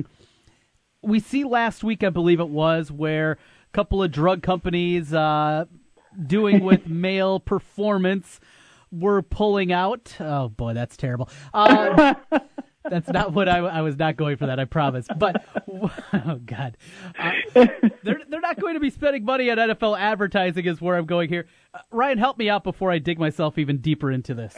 we see last week, I believe it was, where a couple of drug companies uh, doing with male performance were pulling out. Oh, boy, that's terrible. Uh, That's not what I, I was not going for that, I promise. But, oh, God. Uh, they're, they're not going to be spending money on N F L advertising is where I'm going here. Uh, Ryan, help me out before I dig myself even deeper into this.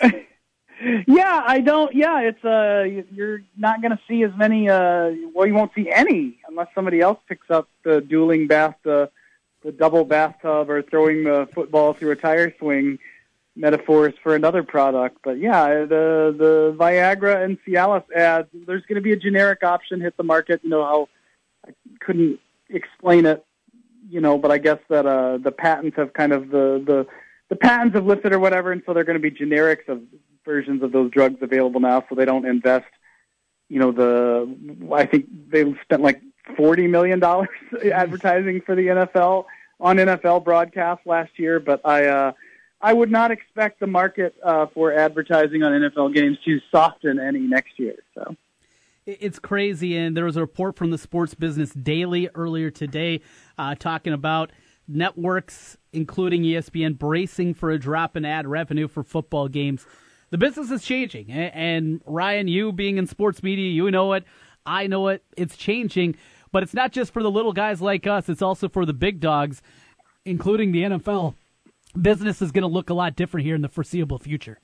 Yeah, I don't, yeah, it's, uh, you're not going to see as many, uh, well, you won't see any unless somebody else picks up the dueling bath, the, the double bathtub, or throwing the football through a tire swing metaphors for another product. But yeah, the the Viagra and Cialis ads, there's going to be a generic option hit the market. You know how I couldn't explain it, you know, but I guess that uh, the patents have kind of the, the the patents have lifted or whatever, and so they're going to be generics of versions of those drugs available now, so they don't invest. You know, the I think they spent like forty million dollars advertising for the N F L on N F L broadcast last year, but I. Uh, I would not expect the market uh, for advertising on N F L games to soften any next year. So it's crazy, and there was a report from the Sports Business Daily earlier today uh, talking about networks, including E S P N, bracing for a drop in ad revenue for football games. The business is changing, and Ryan, you being in sports media, you know it, I know it, it's changing, but it's not just for the little guys like us, it's also for the big dogs, including the N F L. Business is going to look a lot different here in the foreseeable future.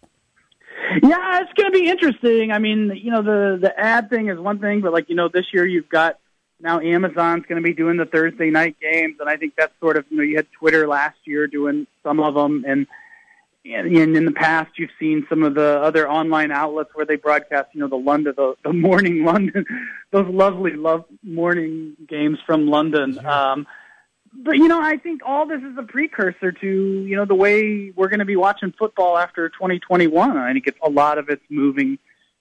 Yeah, it's going to be interesting. I mean, you know, the the ad thing is one thing, but like, you know, this year you've got now Amazon's going to be doing the Thursday night games, and I think that's sort of, you know, you had Twitter last year doing some of them, and and in the past you've seen some of the other online outlets where they broadcast, you know, the London, the, the morning London, those lovely love morning games from London. Sure. Um, But, you know, I think all this is a precursor to, you know, the way we're going to be watching football after twenty twenty-one. I think it's a lot of it's moving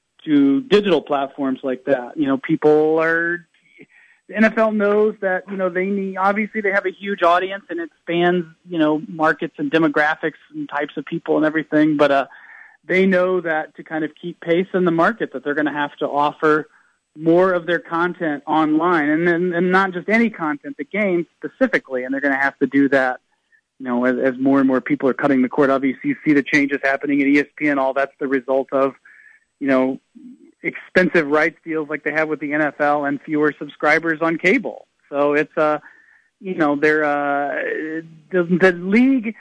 to digital platforms like that. You know, people are, the N F L knows that, you know, they need, obviously they have a huge audience and it spans, you know, markets and demographics and types of people and everything. But uh, they know that to kind of keep pace in the market, that they're going to have to offer more of their content online, and then and not just any content, the game specifically, and they're going to have to do that, you know, as, as more and more people are cutting the cord. Obviously, you see the changes happening at E S P N. All that's the result of, you know, expensive rights deals like they have with the N F L and fewer subscribers on cable. So it's, uh, you know, they're uh, the, the league.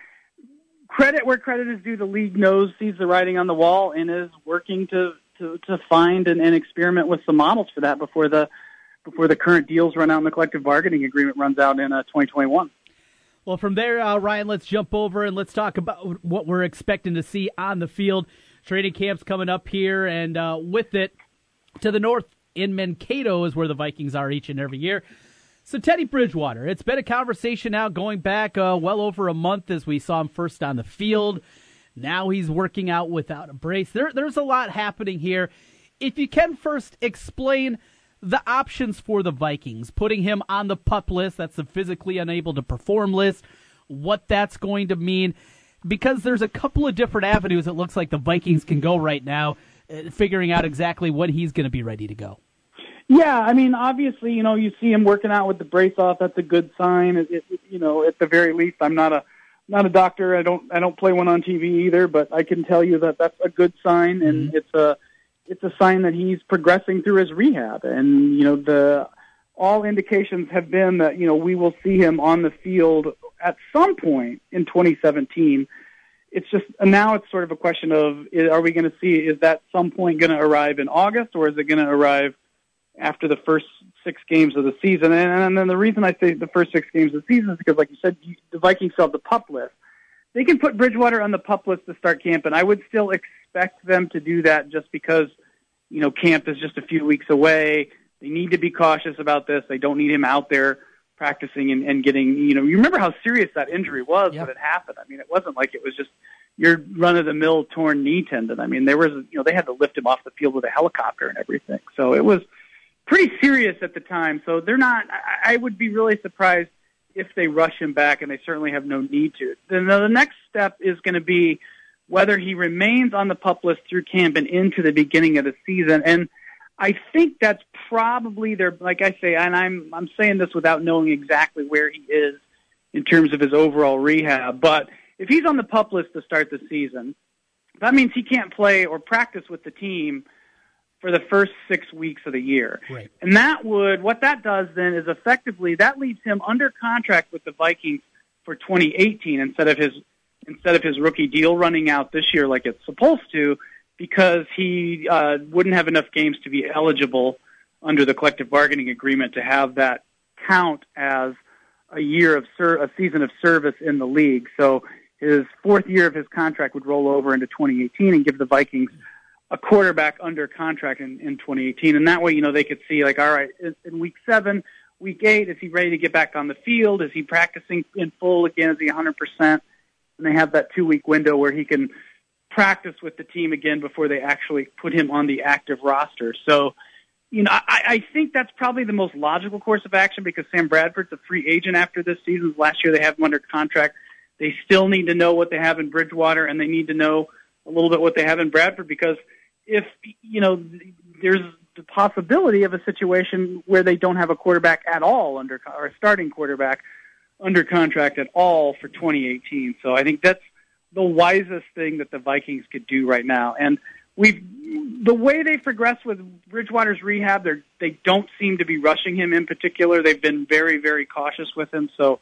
Credit where credit is due. The league knows, sees the writing on the wall, and is working to. To, to find and, and experiment with some models for that before the before the current deals run out and the collective bargaining agreement runs out in uh, twenty twenty-one. Well, from there, uh, Ryan, let's jump over and let's talk about what we're expecting to see on the field. Training camp's coming up here, and uh, with it, to the north in Mankato is where the Vikings are each and every year. So Teddy Bridgewater, it's been a conversation now going back uh, well over a month as we saw him first on the field. Now he's working out without a brace. There, there's a lot happening here. If you can first explain the options for the Vikings, putting him on the PUP list, that's the physically unable to perform list, what that's going to mean, because there's a couple of different avenues it looks like the Vikings can go right now, uh, figuring out exactly when he's going to be ready to go. Yeah, I mean, obviously, you know, you see him working out with the brace off. That's a good sign. It, it, you know, at the very least, I'm not a not a doctor. I don't I don't play one on T V either, but I can tell you that that's a good sign, and mm-hmm. it's a it's a sign that he's progressing through his rehab. And you know, the all indications have been that you know we will see him on the field at some point in twenty seventeen. It's just now it's sort of a question of, are we going to see, is that some point going to arrive in August, or is it going to arrive after the first six games of the season? And, and then the reason I say the first six games of the season is because, like you said, you, the Vikings still have the PUP list. They can put Bridgewater on the PUP list to start camp, and I would still expect them to do that just because, you know, camp is just a few weeks away. They need to be cautious about this. They don't need him out there practicing and, and getting, you know, you remember how serious that injury was yep. when it happened. I mean, it wasn't like it was just your run-of-the-mill torn knee tendon. I mean, there was, you know, they had to lift him off the field with a helicopter and everything. So it was pretty serious at the time. So they're not, I, I would be really surprised if they rush him back, and they certainly have no need to. Then the next step is going to be whether he remains on the PUP list through camp and into the beginning of the season. And I think that's probably their, like I say, and I'm I'm saying this without knowing exactly where he is in terms of his overall rehab, but if he's on the PUP list to start the season, that means he can't play or practice with the team for the first six weeks of the year. Right. And that would, what that does then is effectively, that leaves him under contract with the Vikings for twenty eighteen instead of his instead of his rookie deal running out this year like it's supposed to, because he uh, wouldn't have enough games to be eligible under the collective bargaining agreement to have that count as a year of ser- a season of service in the league. So his fourth year of his contract would roll over into twenty eighteen and give the Vikings a quarterback under contract in, in twenty eighteen. And that way, you know, they could see, like, all right, in week seven, week eight, is he ready to get back on the field? Is he practicing in full again? Is he one hundred percent? And they have that two-week window where he can practice with the team again before they actually put him on the active roster. So, you know, I, I think that's probably the most logical course of action because Sam Bradford's a free agent after this season. Last year they have him under contract. They still need to know what they have in Bridgewater, and they need to know a little bit what they have in Bradford, because if, you know, there's the possibility of a situation where they don't have a quarterback at all under, or a starting quarterback under contract at all for twenty eighteen. So I think that's the wisest thing that the Vikings could do right now. And we've, the way they progress with Bridgewater's rehab, they they don't seem to be rushing him in particular. They've been very, very cautious with him. So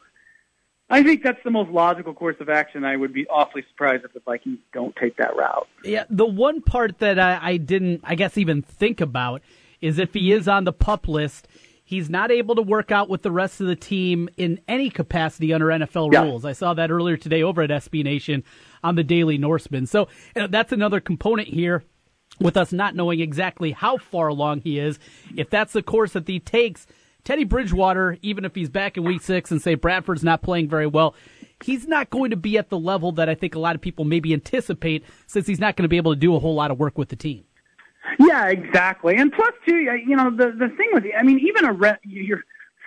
I think that's the most logical course of action. I would be awfully surprised if the Vikings don't take that route. Yeah, the one part that I, I didn't, I guess, even think about is if he is on the PUP list, he's not able to work out with the rest of the team in any capacity under N F L yeah. rules. I saw that earlier today over at S B Nation on the Daily Norseman. So you know, that's another component here with us not knowing exactly how far along he is. If that's the course that he takes, Teddy Bridgewater, even if he's back in week six and say Bradford's not playing very well, he's not going to be at the level that I think a lot of people maybe anticipate, since he's not going to be able to do a whole lot of work with the team. Yeah, exactly. And plus, too, you know, the the thing with, I mean, even a re- you're,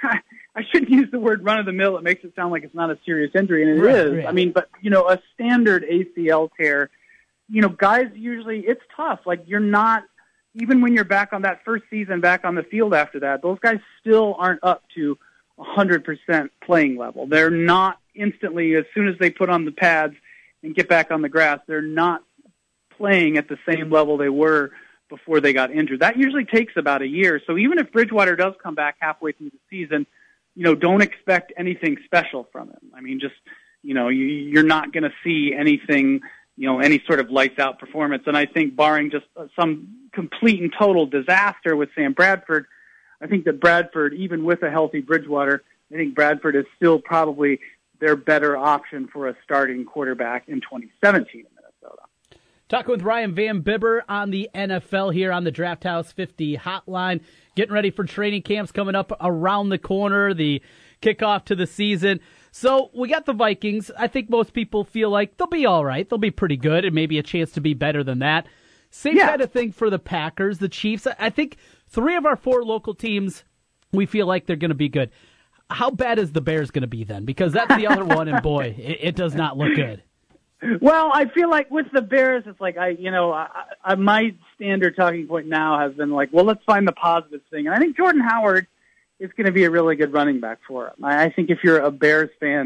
I shouldn't use the word run-of-the-mill. It makes it sound like it's not a serious injury, and it right, is. Right. I mean, but, you know, a standard A C L tear, you know, guys usually, it's tough. Like, you're not, even when you're back on that first season, back on the field after that, those guys still aren't up to one hundred percent playing level. They're not instantly, as soon as they put on the pads and get back on the grass, they're not playing at the same level they were before they got injured. That usually takes about a year. So even if Bridgewater does come back halfway through the season, you know, don't expect anything special from him. I mean, just, you know, you, you're not going to see anything, you know, any sort of lights out performance. And I think barring just some complete and total disaster with Sam Bradford, I think that Bradford, even with a healthy Bridgewater, I think Bradford is still probably their better option for a starting quarterback in twenty seventeen in Minnesota. Talking with Ryan Van Bibber on the N F L here on the Draft House fifty hotline. Getting ready for training camps coming up around the corner, the kickoff to the season. So we got the Vikings. I think most people feel like they'll be all right. They'll be pretty good and maybe a chance to be better than that. Same yeah. kind of thing for the Packers, the Chiefs. I think three of our four local teams, we feel like they're going to be good. How bad is the Bears going to be then? Because that's the other one, and boy, it, it does not look good. Well, I feel like with the Bears, it's like, I, you know, I, I, my standard talking point now has been like, well, let's find the positive thing. And I think Jordan Howard is going to be a really good running back for him. I, I think if you're a Bears fan,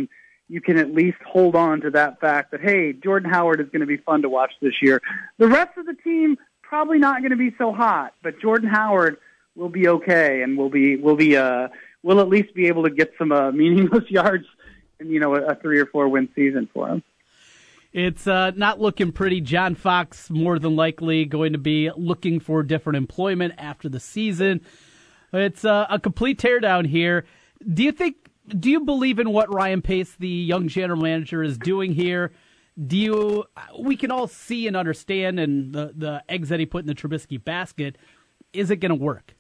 you can at least hold on to that fact that, hey, Jordan Howard is going to be fun to watch this year. The rest of the team, probably not going to be so hot, but Jordan Howard will be okay, and will be will be uh will at least be able to get some uh, meaningless yards and, you know, a, a three or four win season for him. It's uh, not looking pretty. John Fox more than likely going to be looking for different employment after the season. It's uh, a complete teardown here. Do you think? Do you believe in what Ryan Pace, the young general manager, is doing here? Do you? We can all see and understand, and the the eggs that he put in the Trubisky basket. Is it going to work?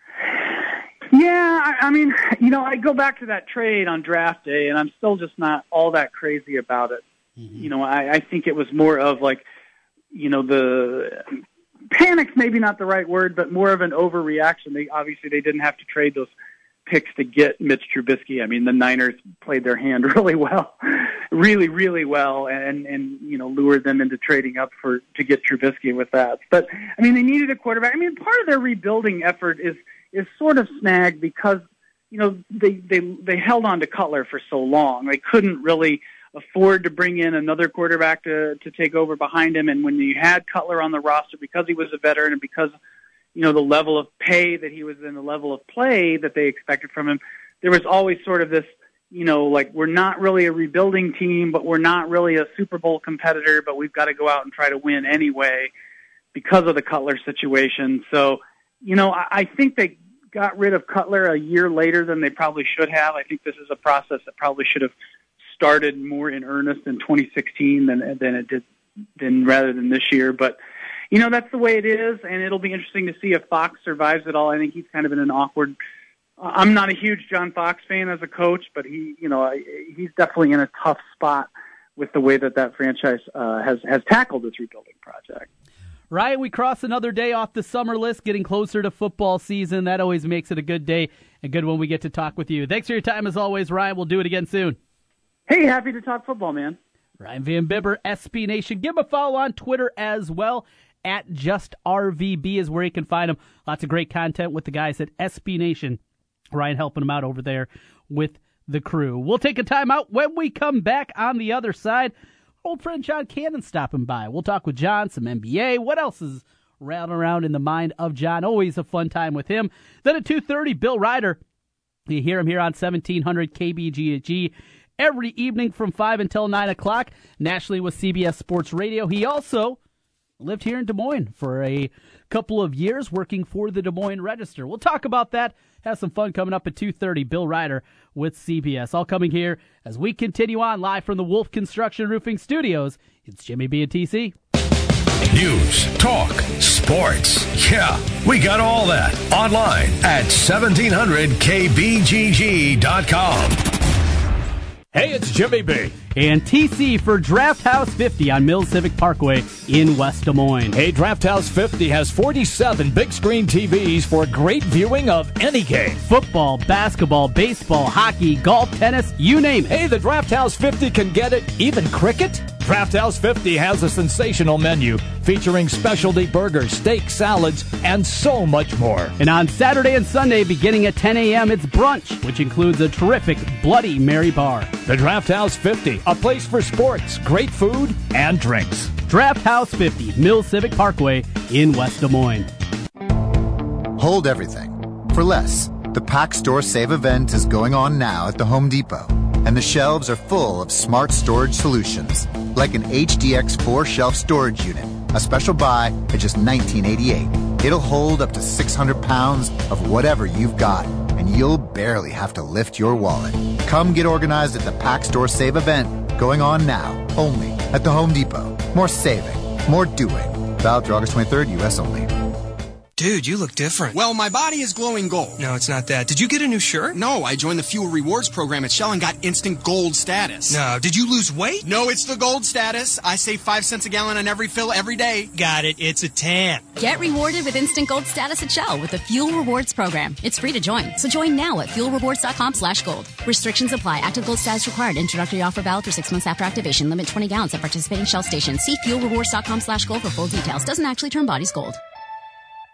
Yeah, I, I mean, you know, I go back to that trade on draft day, and I'm still just not all that crazy about it. Mm-hmm. You know, I, I think it was more of like, you know, the panic's maybe not the right word, but more of an overreaction. They obviously they didn't have to trade those picks to get Mitch Trubisky. I mean, the Niners played their hand really well, really, really well, and, and, you know, lured them into trading up for, to get Trubisky with that. But, I mean, they needed a quarterback. I mean, part of their rebuilding effort is, is sort of snagged because, you know, they, they, they held on to Cutler for so long. They couldn't really afford to bring in another quarterback to, to take over behind him. And when you had Cutler on the roster, because he was a veteran and because, you know, the level of pay that he was in, the level of play that they expected from him, there was always sort of this, you know, like, we're not really a rebuilding team, but we're not really a Super Bowl competitor, but we've got to go out and try to win anyway because of the Cutler situation. So, you know, I, I think they got rid of Cutler a year later than they probably should have. I think this is a process that probably should have started more in earnest in twenty sixteen than than it did, than rather than this year. But, you know, that's the way it is, and it'll be interesting to see if Fox survives it all. I think he's kind of in an awkward. I'm not a huge John Fox fan as a coach, but he, you know, he's definitely in a tough spot with the way that that franchise uh, has has tackled this rebuilding project. Ryan, we cross another day off the summer list, getting closer to football season. That always makes it a good day, and good when we get to talk with you. Thanks for your time as always, Ryan. We'll do it again soon. Hey, happy to talk football, man. Ryan Van Bibber, S B Nation. Give him a follow on Twitter as well. At Just R V B is where you can find him. Lots of great content with the guys at S B Nation. Ryan helping him out over there with the crew. We'll take a time out. When we come back on the other side, old friend John Cannon stopping by. We'll talk with John, some N B A. What else is rattling around in the mind of John? Always a fun time with him. Then at two thirty, Bill Ryder. You hear him here on seventeen hundred K B G G every evening from five until nine o'clock, nationally with C B S Sports Radio. He also lived here in Des Moines for a couple of years working for the Des Moines Register. We'll talk about that. Have some fun coming up at two thirty. Bill Ryder with C B S. All coming here as we continue on live from the Wolf Construction Roofing Studios. It's Jimmy B and T C. News, talk, sports. Yeah, we got all that online at seventeen hundred K B G G dot com. Hey, it's Jimmy B. And T C for Draft House fifty on Mills Civic Parkway in West Des Moines. Hey, Draft House fifty has forty-seven big screen T Vs for great viewing of any game. Football, basketball, baseball, hockey, golf, tennis, you name it. Hey, the Draft House fifty can get it, even cricket. Draft House fifty has a sensational menu featuring specialty burgers, steak, salads, and so much more. And on Saturday and Sunday, beginning at ten a.m., it's brunch, which includes a terrific Bloody Mary bar. The Draft House fifty, a place for sports, great food, and drinks. Draft House fifty, Mills Civic Parkway in West Des Moines. Hold everything for less. The Pack Store Save event is going on now at the Home Depot, and the shelves are full of smart storage solutions, like an H D X four shelf storage unit, a special buy at just nineteen eighty-eight. It'll hold up to six hundred pounds of whatever you've got, and you'll barely have to lift your wallet. Come get organized at the Pack Store Save event, going on now, only at the Home Depot. More saving, more doing. Valid through August twenty-third, U S only. Dude, you look different. Well, my body is glowing gold. No, it's not that. Did you get a new shirt? No, I joined the Fuel Rewards program at Shell and got instant gold status. No, did you lose weight? No, it's the gold status. I save five cents a gallon on every fill every day. Got it. It's a tan. Get rewarded with instant gold status at Shell with the Fuel Rewards program. It's free to join. So join now at fuel rewards dot com slash gold. Restrictions apply. Active gold status required. Introductory offer valid for six months after activation. Limit twenty gallons at participating Shell stations. See fuel rewards dot com slash gold for full details. Doesn't actually turn bodies gold.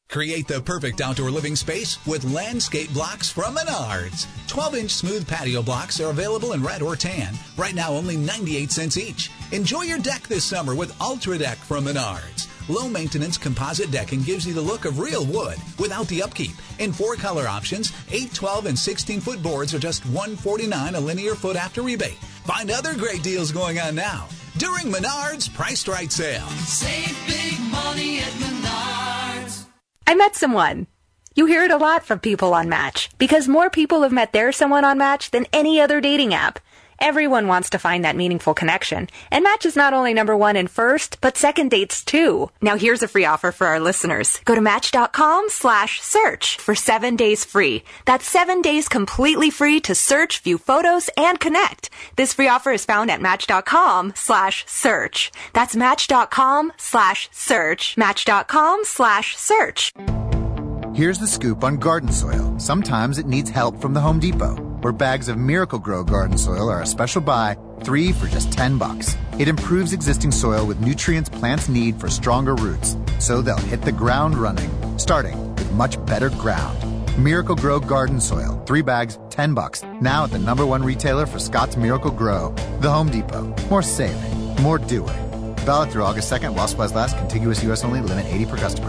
Create the perfect outdoor living space with landscape blocks from Menards. twelve-inch smooth patio blocks are available in red or tan. Right now, only ninety-eight cents each. Enjoy your deck this summer with Ultra Deck from Menards. Low-maintenance composite decking gives you the look of real wood without the upkeep. In four color options, eight, twelve, and sixteen-foot boards are just one hundred forty-nine dollars a linear foot after rebate. Find other great deals going on now during Menards Priced Right Sale. Save big money at Menards. I met someone. You hear it a lot from people on Match, because more people have met their someone on Match than any other dating app. Everyone wants to find that meaningful connection, and Match is not only number one in first, but second dates too. Now here's a free offer for our listeners. Go to match.com slash search for seven days free. That's seven days completely free to search, view photos, and connect. This free offer is found at match.com slash search. That's match.com slash search. Match.com slash search. Here's the scoop on garden soil. Sometimes it needs help from the Home Depot, where bags of Miracle-Gro garden soil are a special buy, three for just ten bucks. It improves existing soil with nutrients plants need for stronger roots, so they'll hit the ground running, starting with much better ground. Miracle-Gro garden soil, three bags, ten bucks. Now at the number one retailer for Scott's Miracle-Gro, the Home Depot. More saving, more doing. Valid through August second while supplies last. Contiguous U S only. Limit eighty per customer.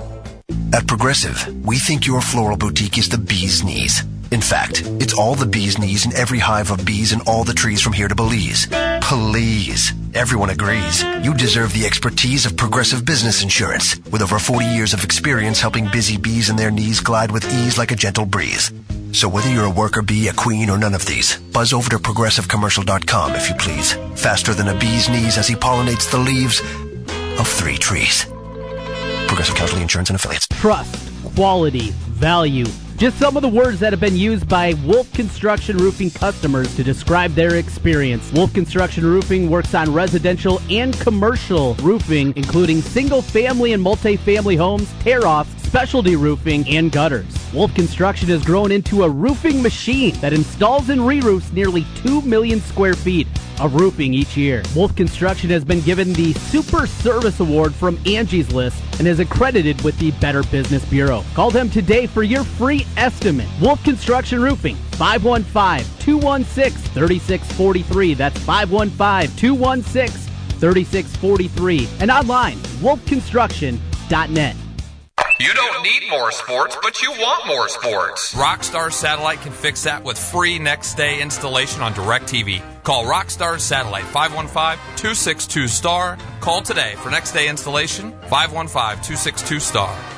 At Progressive, we think your floral boutique is the bee's knees. In fact, it's all the bee's knees in every hive of bees in all the trees from here to Belize. Please. Everyone agrees. You deserve the expertise of Progressive Business Insurance, with over forty years of experience helping busy bees and their knees glide with ease like a gentle breeze. So whether you're a worker bee, a queen, or none of these, buzz over to progressive commercial dot com if you please. Faster than a bee's knees as he pollinates the leaves of three trees. Progressive Casualty Insurance and Affiliates. Trust, quality, value. Just some of the words that have been used by Wolf Construction Roofing customers to describe their experience. Wolf Construction Roofing works on residential and commercial roofing, including single-family and multi-family homes, tear-offs, specialty roofing, and gutters. Wolf Construction has grown into a roofing machine that installs and re-roofs nearly two million square feet of roofing each year. Wolf Construction has been given the Super Service Award from Angie's List and is accredited with the Better Business Bureau. Call them today for your free estimate. Wolf Construction Roofing, five one five, two one six, three six four three. That's five one five, two one six, three six four three. And online, wolf construction dot net. You don't need more sports, but you want more sports. Rockstar Satellite can fix that with free next-day installation on DirecTV. Call Rockstar Satellite, five one five, two six two, S T A R. Call today for next-day installation, five one five, two six two, S T A R.